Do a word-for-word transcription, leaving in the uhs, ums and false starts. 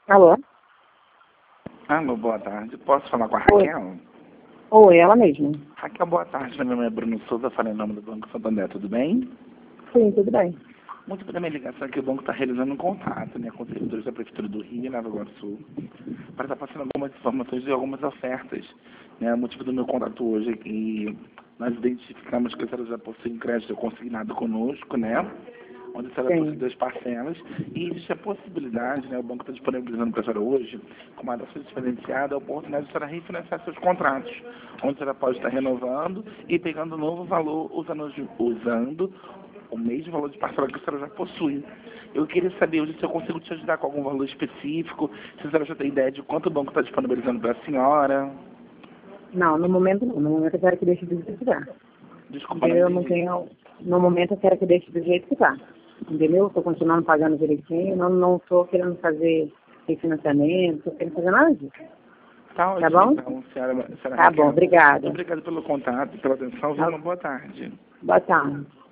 Alô? Alô, boa tarde. Posso falar com a Oi. Raquel? Oi, ela mesma. Raquel, boa tarde. Meu nome é Bruno Souza, falei em nome do Banco Santander, tudo bem? Sim, tudo bem. Muito bem, minha ligação aqui, o banco está realizando um contato, né, com os servidores da Prefeitura do Rio e Nova Iguaçu, para estar passando algumas informações e algumas ofertas. Né, o motivo do meu contato hoje é que nós identificamos que a senhora já possui um crédito consignado conosco, né? Onde a senhora Sim. possui duas parcelas, e existe a possibilidade, né, o banco está disponibilizando para a senhora hoje, com uma taxa diferenciada, a oportunidade de a senhora refinanciar seus contratos, onde a senhora pode estar renovando e pegando um novo valor, usando, usando o mesmo valor de parcela que a senhora já possui. Eu queria saber hoje se eu consigo te ajudar com algum valor específico, se a senhora já tem ideia de quanto o banco está disponibilizando para a senhora. Não, no momento não. No momento eu quero que deixe do jeito que tá. Desculpa, não Entendeu? Eu não entendi. tenho... No momento eu quero que deixe do jeito que tá. Entendeu? Estou continuando pagando direitinho, não não estou querendo fazer refinanciamento, não estou querendo fazer nada disso. Tá Tá ótimo, bom? então, senhora, senhora Tá bom, Raquel. Muito obrigada. obrigado pelo contato, pela atenção. Viu? Tá. Uma boa tarde. Boa tarde.